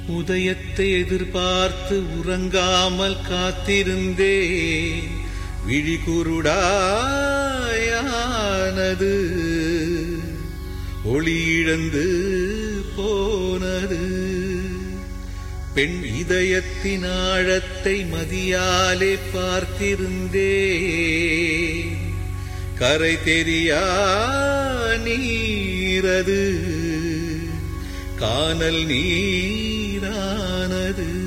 உதயத்தை எதிர்பார்த்து உறங்காமல் காத்திருந்தேன். விழிகுருடாயானது, ஒளி இழந்து போனது. பெண் இதயத்தின் ஆழத்தை மதியாலே பார்த்திருந்தேன். கரை தெரியா நீரது, கானல் நீரானது.